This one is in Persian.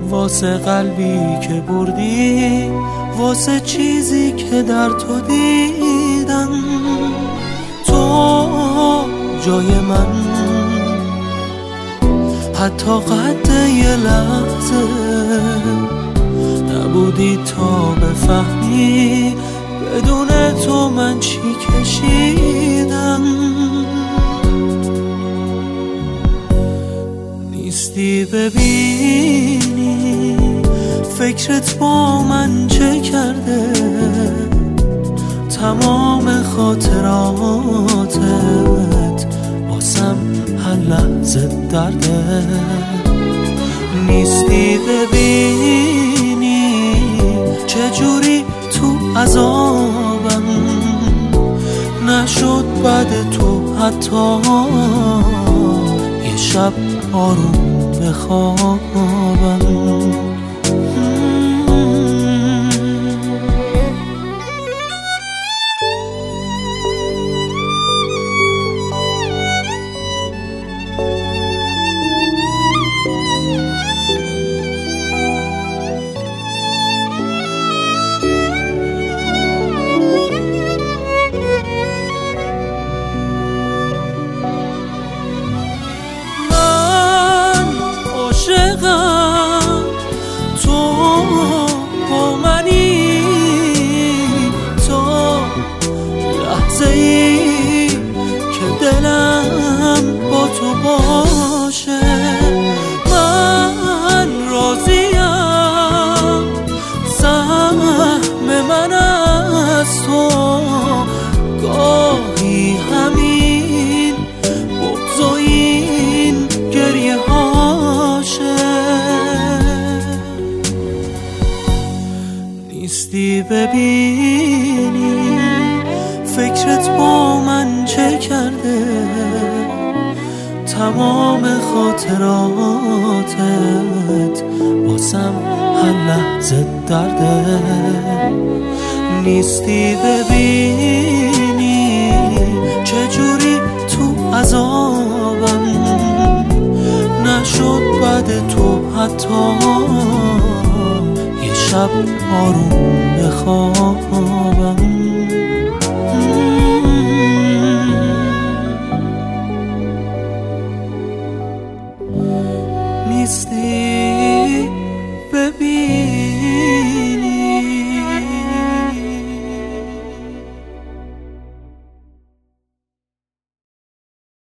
واسه قلبی که بردی، واسه چیزی که در تو دیدم. تو جای من حتی قد یه لحظه نبودی تا بفهمی بدون تو من چی کشیدم. نیستی ببینی فکرت با من چه کرده، تمام خاطراتت واسم هر لحظه درده. نیستی ببینی چجوری تو عذابم، نشد بعد تو حتی یه شب آروم بخوابم. تو با منی، تو لحظه ای که دلم با تو باشه. من راضیم سهم من از تو، گاهی همین بغض و این گریه هاشه. نیستی ببینی فکرت با من چه کرده، تمام خاطراتت واسم هر لحظه درده. نیستی ببینی چجوری تو عذابم، نشد بعد تو حتی یه شب آروم بخوابم. نیستی